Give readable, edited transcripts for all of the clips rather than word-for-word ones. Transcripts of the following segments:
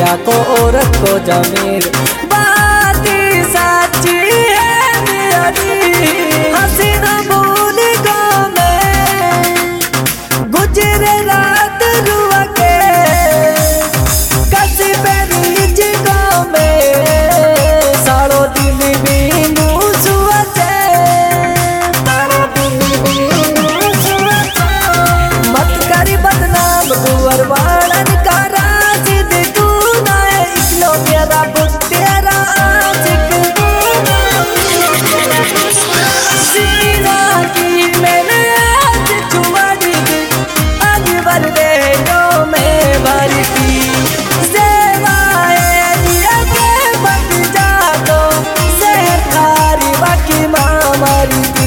को औरत को जमीर। बात सच्ची है मेरी हसीना भूल गो में गुजरे रात रुआ के कसी पे रीज गो में सारो दिल भी मुझे मत करी बदनाम दुअर वाड़न का राजिद तू ना इकलो मेरा बुत तेरा आशिक सीना की मैंने आज छुआड़ी अनवर दे जो मैं भरी थी सेवाए दिया के बच जा तो शहर खारी बाकी माँ मारी थी।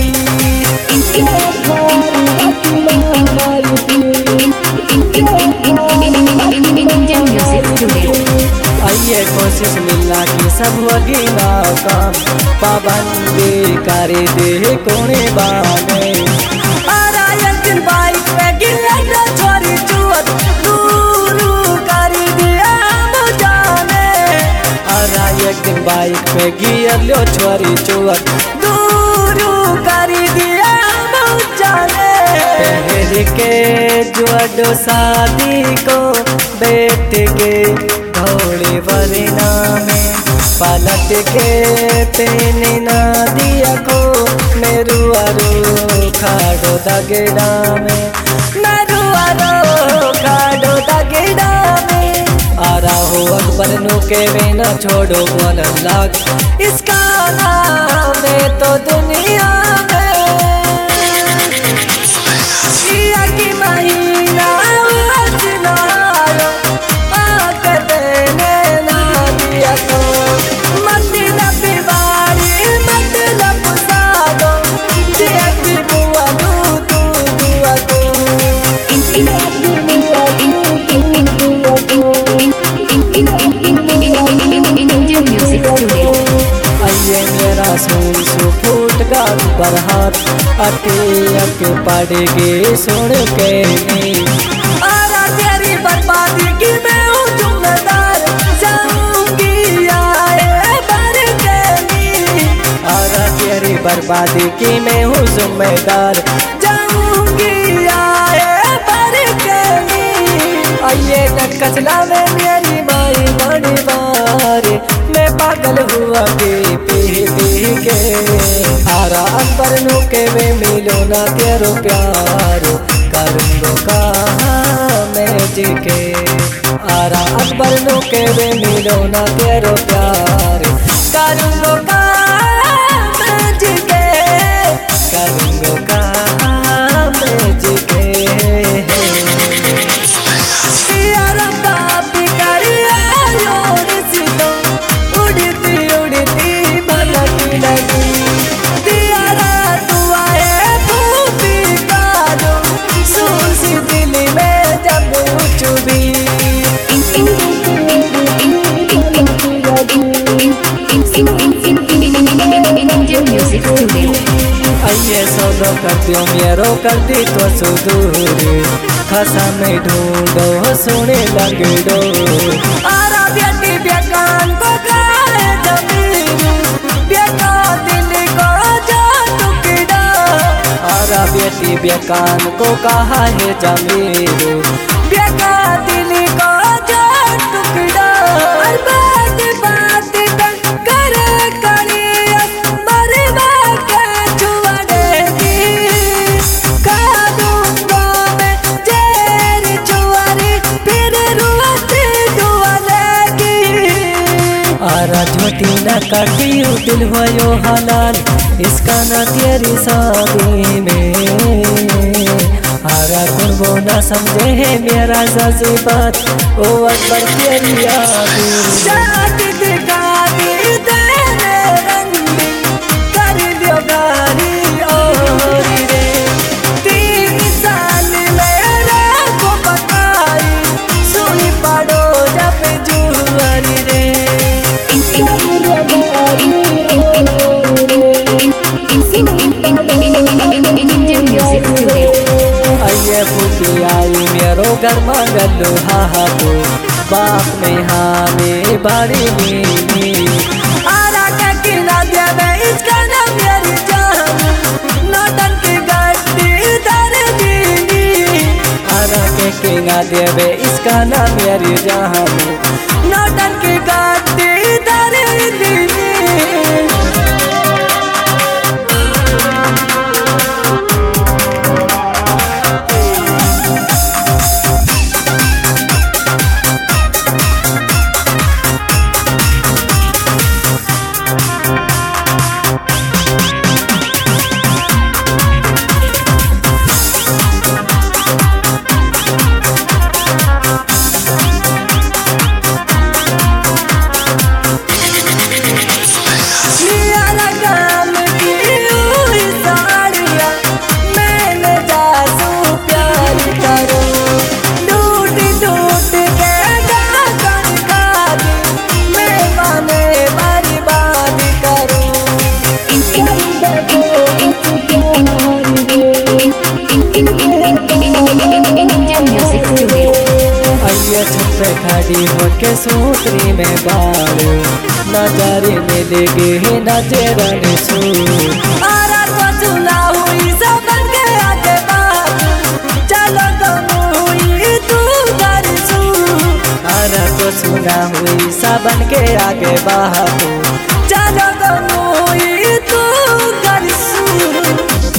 आइए कोशिश मिलना की सब वगी नाकाम पाबंदी करे दे कोने बाने दिन बाइक पे गिर छोरी चुअत दूरू करी दिया मुझाने एक दिन बाइक पे गिर लो छोरी चुअत दूरू करी दिया मुझाने पहले के जुअडो शादी को बैठ के घोड़े वरना में पलट के पेने ना दिया को मेरू आरो खाड़ो दगड़ा में मेरू आरो खाड़ो दगड़ा में आ रहा हो अकबर नु के बिना छोड़ो बोल लाग इसका नाम है तो दुनिया में शिया की महीना पर हाथ अटे अके पड़ेगे सुन के आरा तेरी बर्बादी की मैं हूँ जिम्मेदार जाऊंगी आए बर के आरा तेरी बर्बादी की मैं हूँ जिम्मेदार जाऊंगी आए बर के आइए न कचला में मेरी माई बड़ी बार मैं पागल हुआ के पी के आरा अकबर नु के वे मिलो ना तेरो प्यार करूँगो कहाँ मैं जी के आरा अकबर नु के वे मिलो ना तेरो प्यार करूँगो कहाँ मैं जी के करूँगो कहाँ मैं जी के आइए सोलो कर दियो मेरो कर दी तो सुदूरी खसा में ढूंढो सुने लगे डो आरा बेटी बेकान को गाए जमीन बेटा दिल को जो टुकड़ा आरा बेटी बेकान को कहा है जमीन बेटा दिल को जो टुकड़ा बात बात कर करी मरवा के छुआ देगी कादूंगा मैं तेरी छुआरी फिर रुआती दुआ लेगी आरा झोटी न काटी दिल भयो हलाल इसका न तेरी शादी में आरा कुर्बो न समझे है मेरा जज्बात ओ अकबर तेरी याद दिखा दी तेरे रंग कर लियो गारी और रे 3 साल मेरे को बताई सुनी पड़ो जब जुआरी रे आइए फूटी आई मेरो घर मांगलो हा हा बाप में हामे बड़ी मीनी आरा के किना देवे इसका ना मेरी जान नौटन की गड्डी दर दीनी आरा के किना देवे इसका ना मेरी जान नौटन की गड्डी दर दीनी खड़ी होके सूत्री में बाल नजर में लगे है नजरन सूर आरा तो चुना हुई सबन के आगे बात चलो दोनों हुई तू घर सू आरा तो चुना हुई सबन के आगे बात चलो दोनों हुई तू घर सू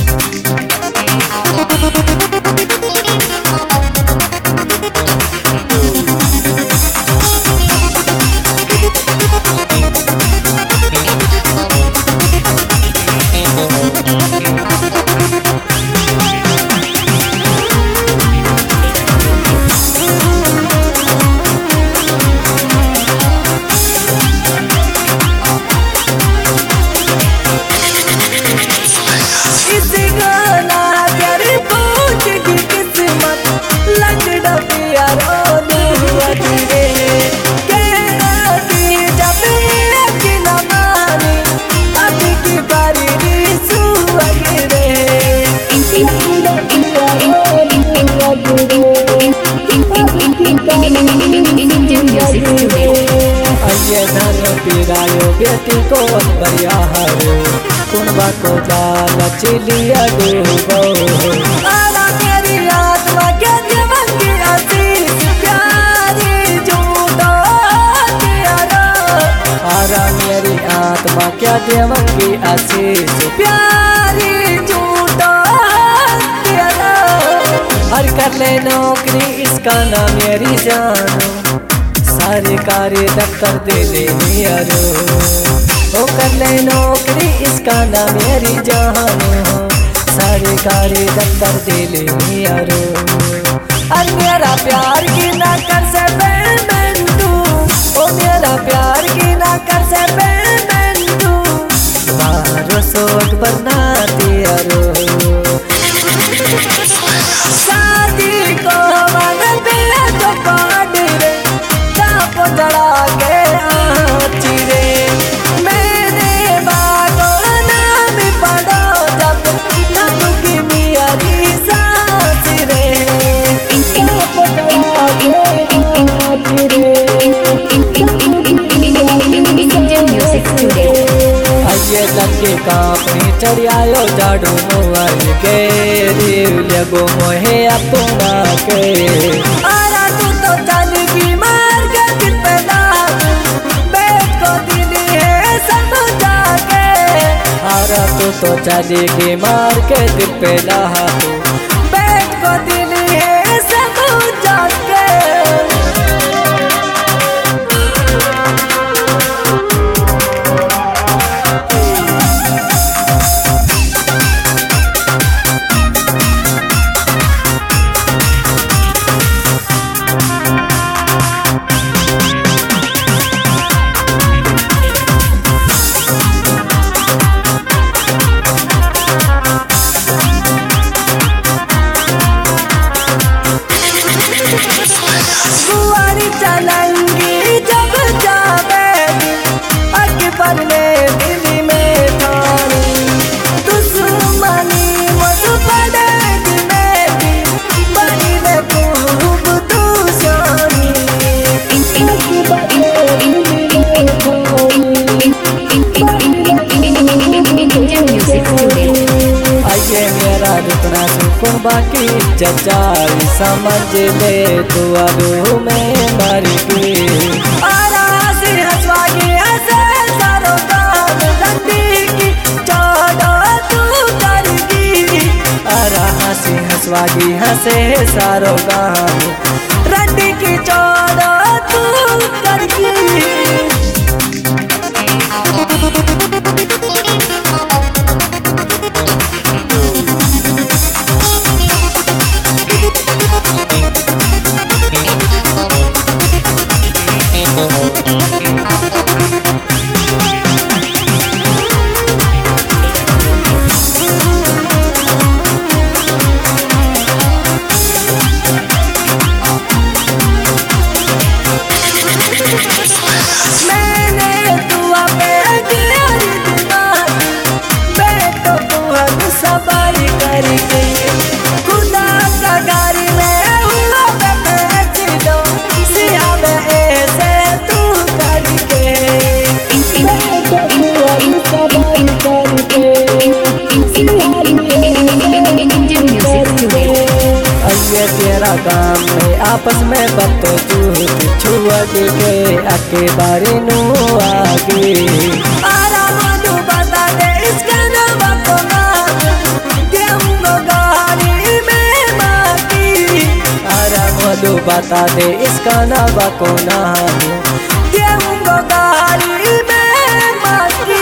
पिरायो बेटी को बरिया हरो कुणबा को जाल चिलिया डूबो आरा मेरी आत्मा के जीवन की आशीष प्यारी झूठो तेरा आरा मेरी आत्मा क्या जीवन की आशीष प्यारी झूठो तेरा हर कर ले नौकरी इसका ना मेरी जानो सरकारी दफ्तर दे ले यारो ओ कर ले नौकरी इसका ना मेरी जान सरकारी दफ्तर दे ले यारो और मेरा प्यार की ना कर से पेमेंट ओ मेरा प्यार की ना कर से पेमेंट बारो सोच बनाती यारो शादी को मन पे तो काट रे चढ़ा के आची रे मेरे बागों नाम पढ़ो जब तब की मियारी सांस रे ये लगे कापनी चढ़ियायो जाड़ू मोबाइल के दिल लगो मोहे अपना के आरा तू तो चल की मार के दिल पे बैठ को दिल है समझा के आरा तू तो चलेगी मार के दिल पे लहा बैठ को दिल है समझा के बाकी चचाई समझ ले तू आलू में मर गई। हंसी हंसवागी हंसे सारों काम रंडी की चौड़ा तू करगी। हंसी हंसवागी हंसे सारों काम रंडी की चौड़ा तू करगी। तेरा काम में आपस में बतो छुआ के आके बारे नो आगे। आरा मधु बता दे इसका नाम को ना गेहूं गाड़ी में माटी। आरा मधु बता दे इसका नाम को ना गेहूं गाड़ी में माटी।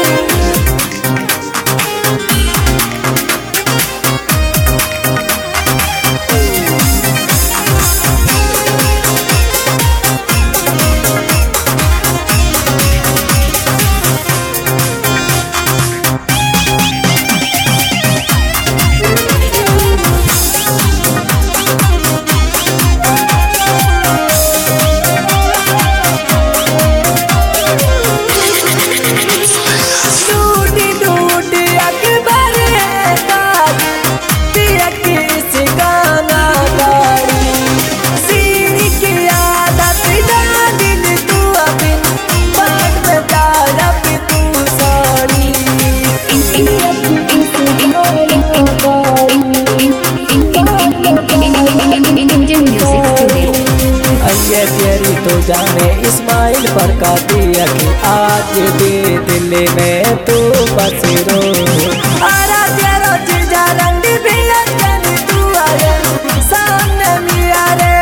तेरी तो जाने इस्माइल पर का दिया कि आज भी दिल में तू बस रो। आरा तेरो जीजा रंडी भी अजनी तू आए सामने मिया रे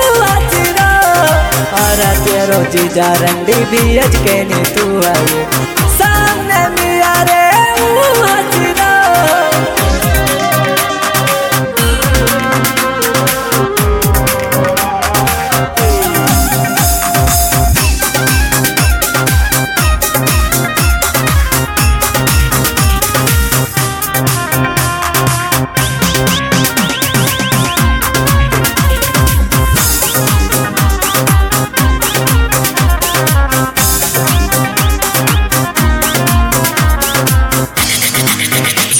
आरा तेरो जीजा रंडी भी अजनी तू आए।